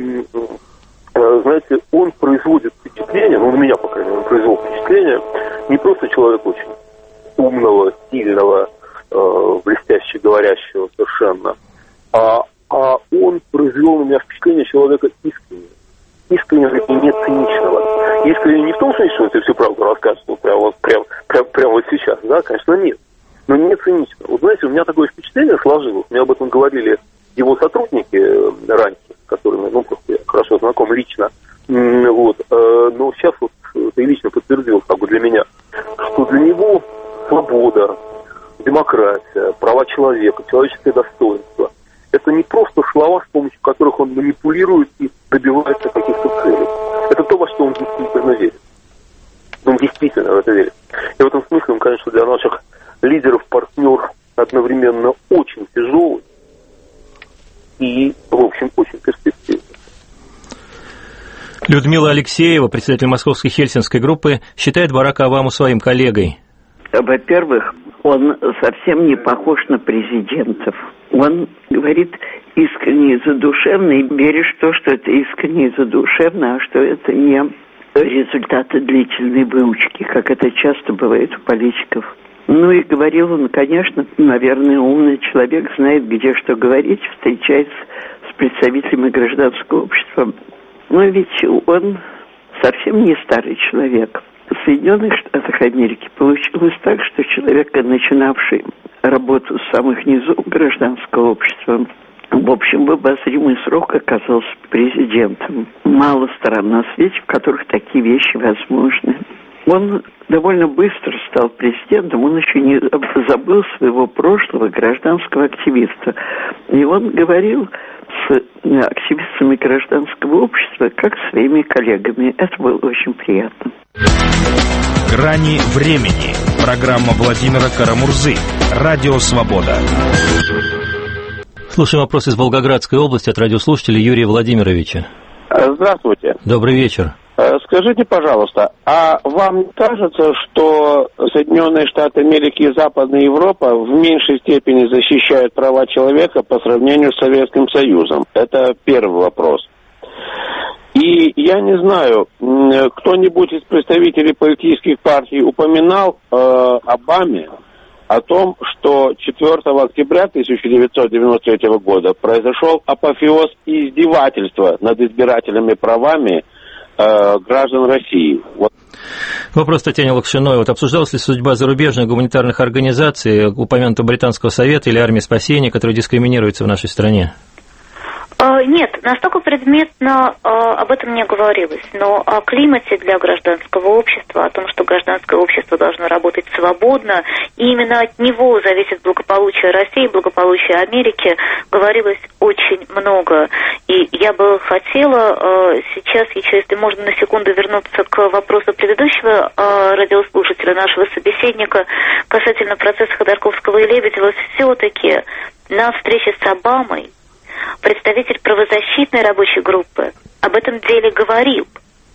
Знаете, он производит впечатление, ну, на меня, по крайней мере, он произвел впечатление не просто человека очень умного, сильного, блестяще говорящего совершенно, а он произвел на меня впечатление человека искреннего и не циничного. Искренне не в том смысле, что ты всю правду расскажешь, ну, прямо вот сейчас, да, конечно, нет. Но не цинично. Вот знаете, у меня такое впечатление сложилось, мне об этом говорили его сотрудники раньше, с которыми, ну, просто я хорошо знаком лично, вот, но сейчас вот это и лично подтвердилось, как бы для меня, что для него свобода, демократия, права человека, человеческое достоинство — это не просто слова, с помощью которых он манипулирует и добивается каких-то целей. Это то, во что он действительно верит. Он действительно в это верит. И в этом смысле он, конечно, для наших лидеров, партнер одновременно очень тяжелый и, в общем, очень перспективный. Людмила Алексеева, председатель Московской Хельсинской группы, считает Барака Обаму своим коллегой. Во-первых, он совсем не похож на президентов. Он говорит искренне и задушевно, и веришь в то, что это искренне и задушевно, а что это не результаты длительной выучки, как это часто бывает у политиков. Ну и говорил он, конечно, наверное, умный человек, знает, где что говорить, встречается с представителями гражданского общества. Но ведь он совсем не старый человек. В Соединенных Штатах Америки получилось так, что человек, начинавший работу с самых низов гражданского общества, в общем, в обозримый срок оказался президентом. Мало стран на свете, в которых такие вещи возможны. Он довольно быстро стал президентом, он еще не забыл своего прошлого гражданского активиста. И он говорил с активистами гражданского общества, как с своими коллегами. Это было очень приятно. «Грани времени». Программа Владимира Карамурзы. Радио «Свобода». Слушаем вопрос из Волгоградской области от радиослушателя Юрия Владимировича. Здравствуйте. Добрый вечер. Скажите, пожалуйста, а вам не кажется, что Соединенные Штаты Америки и Западная Европа в меньшей степени защищают права человека по сравнению с Советским Союзом? Это первый вопрос. И я не знаю, кто-нибудь из представителей политических партий упоминал Обаме о том, что 4 октября 1993 года произошел апофеоз издевательства над избирательными правами граждан России. Вопрос Татьяне Лакшиной. Обсуждалась ли судьба зарубежных гуманитарных организаций, упомянутого Британского совета или Армии спасения, которые дискриминируются в нашей стране? Нет, настолько предметно об этом не говорилось, но о климате для гражданского общества, о том, что гражданское общество должно работать свободно, и именно от него зависит благополучие России, благополучие Америки, говорилось очень много. И я бы хотела сейчас, еще, если можно на секунду вернуться к вопросу предыдущего радиослушателя, нашего собеседника, касательно процесса Ходорковского и Лебедева, все-таки на встрече с Обамой представитель правозащитной рабочей группы об этом деле говорил,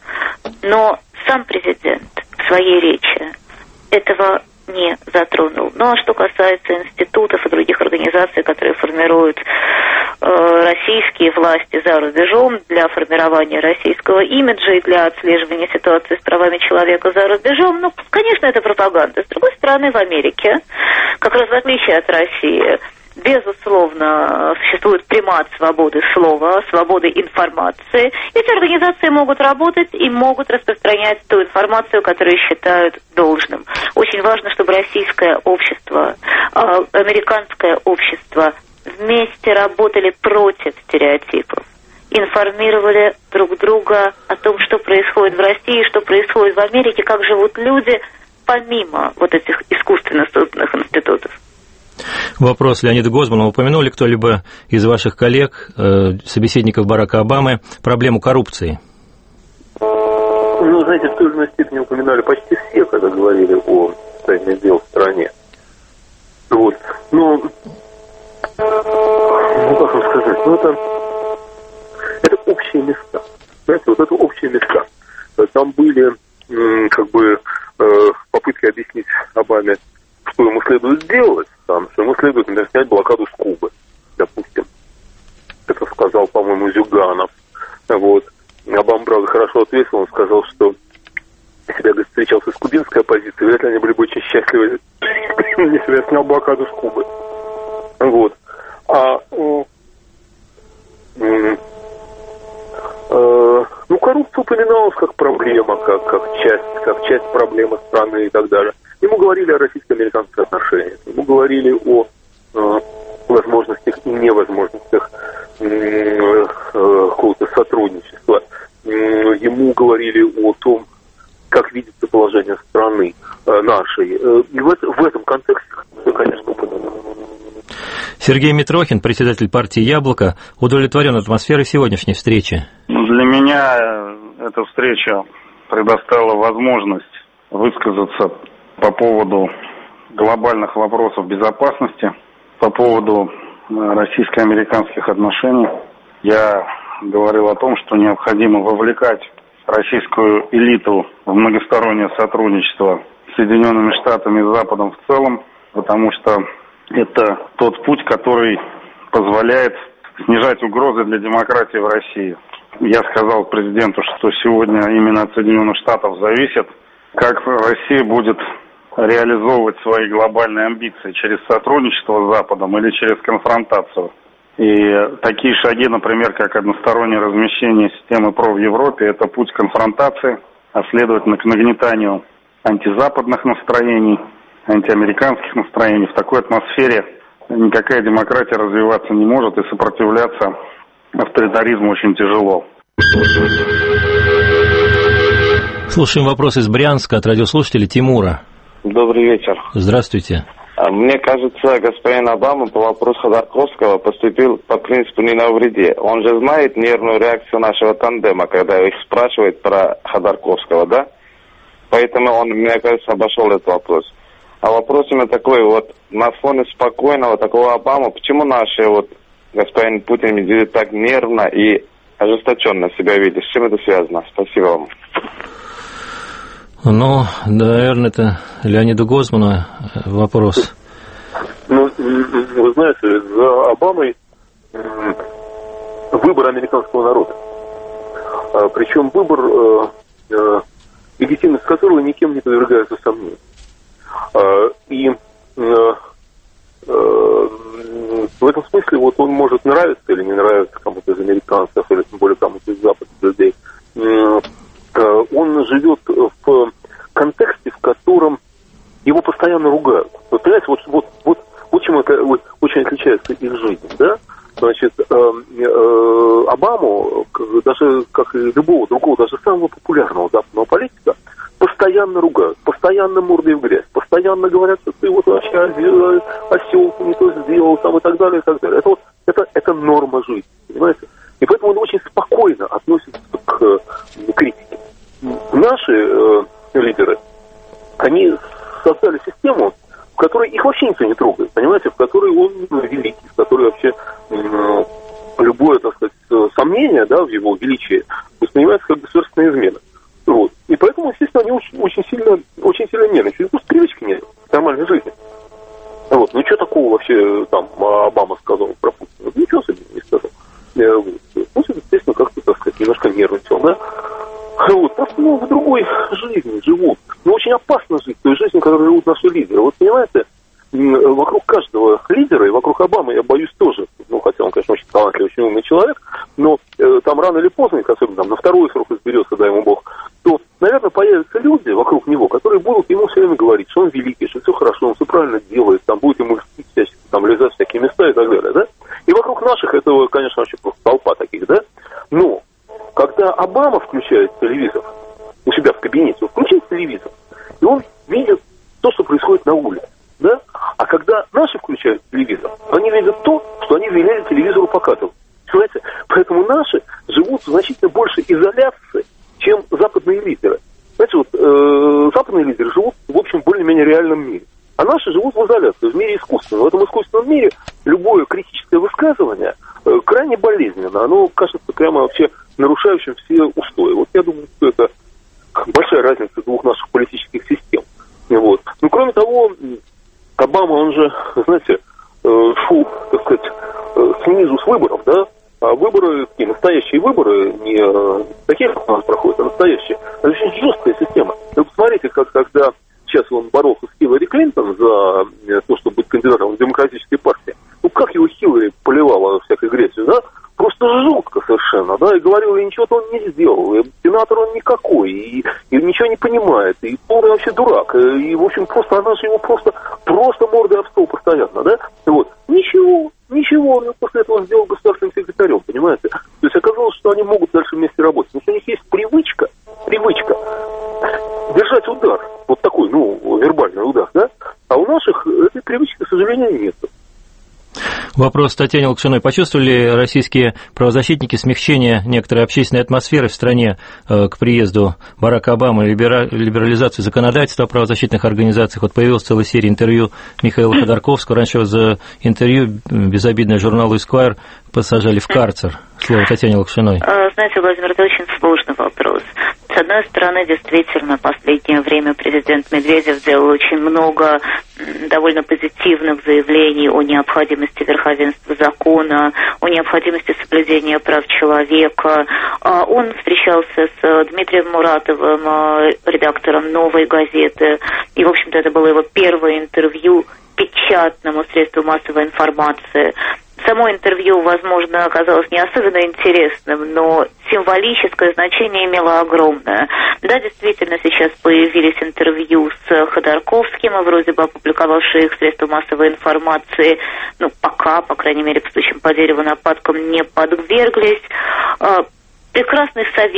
но сам президент в своей речи этого не затронул. Ну а что касается институтов и других организаций, которые формируют российские власти за рубежом для формирования российского имиджа и для отслеживания ситуации с правами человека за рубежом, ну, конечно, это пропаганда. С другой стороны, в Америке, как раз в отличие от России, безусловно, существует примат свободы слова, свободы информации. Эти организации могут работать и могут распространять ту информацию, которую считают должным. Очень важно, чтобы российское общество, американское общество вместе работали против стереотипов, информировали друг друга о том, что происходит в России, что происходит в Америке, как живут люди, помимо вот этих искусственно созданных институтов. Вопрос Леонида Гозмана. Упомянули кто-либо из ваших коллег, собеседников Барака Обамы, проблему коррупции? Ну, знаете, в той же иной степени упоминали почти все, когда говорили о состоянии дел в стране. Вот. Ну, как вам сказать, это общие места. Знаете, вот это общие места. Там были, попытки объяснить Обаме, что ему следует сделать, что ему следует, например, снять блокаду с Кубы, допустим. Это сказал, по-моему, Зюганов. Вот. Обама, правда, хорошо ответил, он сказал, что если бы я встречался с кубинской оппозицией, вряд ли они были бы очень счастливы, если я снял блокаду с Кубы. Вот. Коррупция упоминалась как проблема, как часть проблемы страны и так далее. Ему говорили о российско-американских отношениях, ему говорили о возможностях и невозможностях какого-то сотрудничества. Ему говорили о том, как видится положение страны нашей. И в этом контексте, конечно, упоминал. Сергей Митрохин, председатель партии «Яблоко», удовлетворен атмосферой сегодняшней встречи. Для меня эта встреча предоставила возможность высказаться по поводу глобальных вопросов безопасности, по поводу российско-американских отношений. Я говорил о том, что необходимо вовлекать российскую элиту в многостороннее сотрудничество с Соединенными Штатами и Западом в целом, потому что это тот путь, который позволяет снижать угрозы для демократии в России. Я сказал президенту, что сегодня именно от Соединенных Штатов зависит, как Россия будет реализовывать свои глобальные амбиции через сотрудничество с Западом или через конфронтацию. И такие шаги, например, как одностороннее размещение системы ПРО в Европе, это путь конфронтации, а следовательно к нагнетанию антизападных настроений, антиамериканских настроений. В такой атмосфере никакая демократия развиваться не может, и сопротивляться авторитаризму очень тяжело. Слушаем вопрос из Брянска от радиослушателя Тимура. Добрый вечер. Здравствуйте. Мне кажется, господин Обама по вопросу Ходорковского поступил по принципу не навреди. Он же знает нервную реакцию нашего тандема, когда их спрашивают про Ходорковского, да? Поэтому он, мне кажется, обошел этот вопрос. А вопрос у меня такой, вот на фоне спокойного такого Обамы, почему наши господин Путин ведет так нервно и ожесточенно себя видит? С чем это связано? Спасибо вам. Ну, наверное, это Леониду Гозману вопрос. Ну, вы знаете, за Обамой выбор американского народа. Причем выбор, легитимность которого никем не подвергается сомнению. И в этом смысле вот он может нравиться или не нравиться кому-то из американцев, или тем более кому-то из западных людей. Он живет в контексте, в котором его постоянно ругают. Вы понимаете, вот чем это очень отличается их жизнь, да? Значит, Обаму, даже как и любого другого, даже самого популярного западного политика, постоянно ругают, постоянно мордой в грязь, постоянно говорят, что ты вот вообще осел, не то сделал, там, и так далее, и так далее. Это норма жизни, понимаете? И поэтому он очень спокойно относится к критике. Наши лидеры, они создали систему, в которой их вообще никто не трогает, понимаете, в которой он великий, в которой вообще любое, так сказать, сомнение, да, в его величии воспринимается как государственная измена. Вот. И поэтому, естественно, они очень сильно нервничают. Просто привычки нет в нормальной жизни. Вот. Ну, что такого вообще там Обама сказал про Путина? Ничего особенного не сказал. Путин, естественно, как-то, так сказать, немножко нервничал, да? Вот. Просто, в другой жизни живут. Но очень опасно жить той жизнью, в которой живут наши лидеры. Вот, понимаете, вокруг каждого лидера и вокруг Обамы, я боюсь, тоже, хотя он, конечно, очень талантливый, очень умный человек, но там рано или поздно, особенно там на второй срок изберется, дай ему Бог, то, наверное, появятся люди вокруг него, которые будут ему все время говорить, что он великий, что все хорошо, он все правильно делает, там будет ему льстить всячески, там лизать всякие места и так далее, да? И вокруг наших этого, конечно, вообще просто толпа таких, да? Но когда Обама включает телевизор у себя в кабинете, он включает телевизор, и он видит то, что происходит на улице, да? А когда наши включают телевизор, они видят то, что они велели телевизору показывать. Понимаете? Поэтому наши живут в значительно большей изоляции, чем западные лидеры. Знаете, вот западные лидеры живут, в общем, в более-менее реальном мире. А наши живут в изоляции, в мире искусственном. В этом искусственном мире любое критическое высказывание крайне болезненно. Оно кажется прямо вообще нарушающим все устои. Вот я думаю, что это большая разница двух наших политических систем. Вот. Ну, кроме того, Обама, он же, знаете, шел, так сказать, снизу с выборов, да? А выборы, такие настоящие выборы, не такие, как у нас проходят, а настоящие. Это очень жесткая система. Вы посмотрите, как когда сейчас он боролся с Хиллари Клинтон за то, чтобы быть кандидатом в демократической партии. Ну, как его Хиллари поливала всякой грязью, да? Просто жутко совершенно, да, и говорил, и ничего-то он не сделал, и сенатор он никакой, и ничего не понимает, и полный вообще дурак, и, в общем, просто она же его просто мордой об стол постоянно, да, вот, ничего, он после этого сделал государственным секретарем, понимаете, то есть оказалось, что они могут дальше вместе работать, потому что у них есть привычка держать удар, вот такой, вербальный удар, да, а у наших этой привычки, к сожалению, нет. Вопрос Татьяне Локшиной. Почувствовали российские правозащитники смягчение некоторой общественной атмосферы в стране к приезду Барака Обамы, либерализацию законодательства о правозащитных организациях? Вот появилась целая серия интервью Михаила Ходорковского. Раньше за интервью безобидное журналу Esquire посажали в карцер. Слово Татьяне Локшиной. Знаете, Владимир, это очень сложный вопрос. С одной стороны, действительно, в последнее время президент Медведев сделал очень много довольно позитивных заявлений о необходимости верховенства закона, о необходимости соблюдения прав человека. Он встречался с Дмитрием Муратовым, редактором «Новой газеты», и, в общем-то, это было его первое интервью печатному средству массовой информации. Само интервью, возможно, оказалось не особенно интересным, но символическое значение имело огромное. Да, действительно, сейчас появились интервью с Ходорковским, вроде бы опубликовавшие их средства массовой информации, пока, по крайней мере, стучим по дереву нападкам не подверглись. Прекрасный совет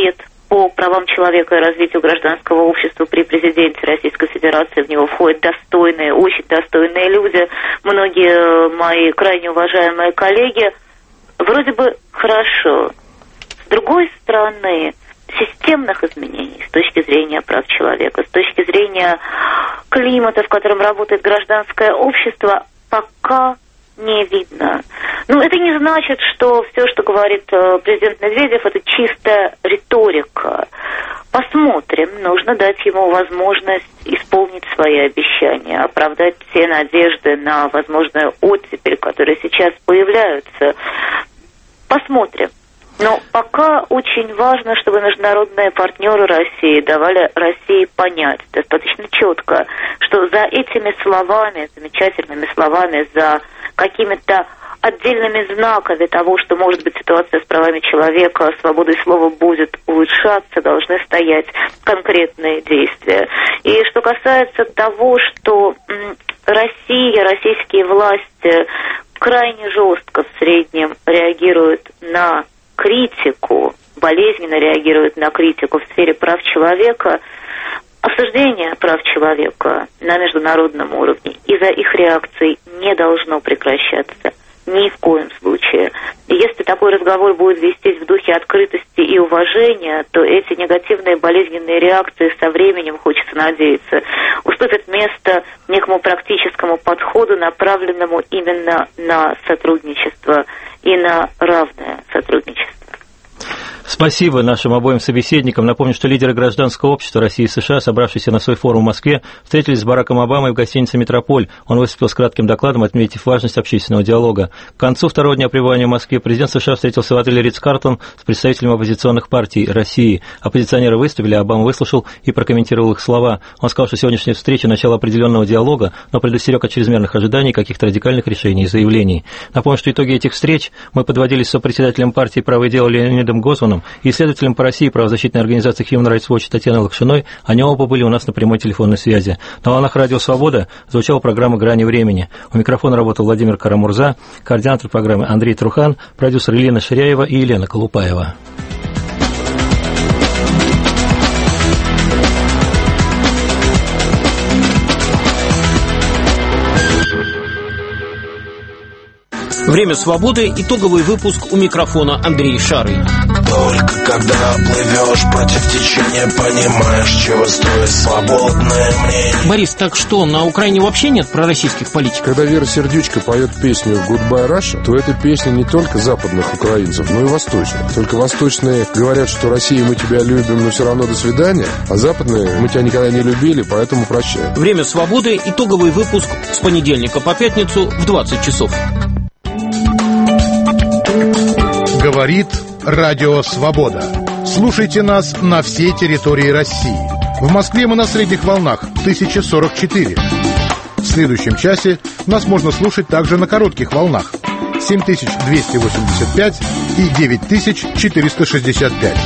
по правам человека и развитию гражданского общества при президенте Российской Федерации. В него входят достойные, очень достойные люди, многие мои крайне уважаемые коллеги. Вроде бы хорошо. С другой стороны, системных изменений с точки зрения прав человека, с точки зрения климата, в котором работает гражданское общество, пока не видно. Это не значит, что все, что говорит президент Медведев, это чистая риторика. Посмотрим. Нужно дать ему возможность исполнить свои обещания, оправдать те надежды на возможную оттепель, которые сейчас появляются. Посмотрим. Но пока очень важно, чтобы международные партнеры России давали России понять достаточно четко, что за этими словами, замечательными словами, за какими-то отдельными знаками того, что, может быть, ситуация с правами человека, свободой слова будет улучшаться, должны стоять конкретные действия. И что касается того, что Россия, российские власти крайне жестко в среднем реагируют на критику, болезненно реагируют на критику в сфере прав человека, обсуждение прав человека на международном уровне из-за их реакций не должно прекращаться. Ни в коем случае. И если такой разговор будет вестись в духе открытости и уважения, то эти негативные болезненные реакции со временем, хочется надеяться, уступят место некому практическому подходу, направленному именно на сотрудничество и на равное сотрудничество. Спасибо нашим обоим собеседникам. Напомню, что лидеры гражданского общества России и США, собравшиеся на свой форум в Москве, встретились с Бараком Обамой в гостинице «Метрополь». Он выступил с кратким докладом, отметив важность общественного диалога. К концу второго дня пребывания в Москве президент США встретился в отеле «Ритц-Картон» с представителями оппозиционных партий России. Оппозиционеры выступили, а Обама выслушал и прокомментировал их слова. Он сказал, что сегодняшняя встреча – начало определенного диалога, но предостерег от чрезмерных ожиданий, каких-то радикальных решений и заявлений. Напомню, что итоги этих встреч мы подводили с сопредседателем партии «Право и дело» Леонидом Гозманом и исследователем по России правозащитной организации Human Rights Watch Татьяной Лакшиной. Они оба были у нас на прямой телефонной связи. На волнах радио «Свобода» звучала программа «Грани времени». У микрофона работал Владимир Карамурза, координатор программы Андрей Трухан, продюсер Елена Ширяева и Елена Колупаева. Время свободы. Итоговый выпуск, у микрофона Андрей Шарый. Только когда плывешь против течения, понимаешь, чего стоит свободное мнение. Борис, так что, на Украине вообще нет пророссийских политиков? Когда Вера Сердючка поет песню «Goodbye Russia», то эта песня не только западных украинцев, но и восточных. Только восточные говорят, что Россия, мы тебя любим, но все равно до свидания, а западные, мы тебя никогда не любили, поэтому прощай. Время свободы. Итоговый выпуск с понедельника по пятницу в 20 часов. Говорит Радио Свобода. Слушайте нас на всей территории России. В Москве мы на средних волнах 1044. В следующем часе нас можно слушать также на коротких волнах 7285 и 9465.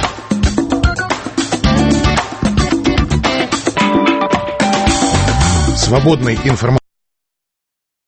Свободный информационный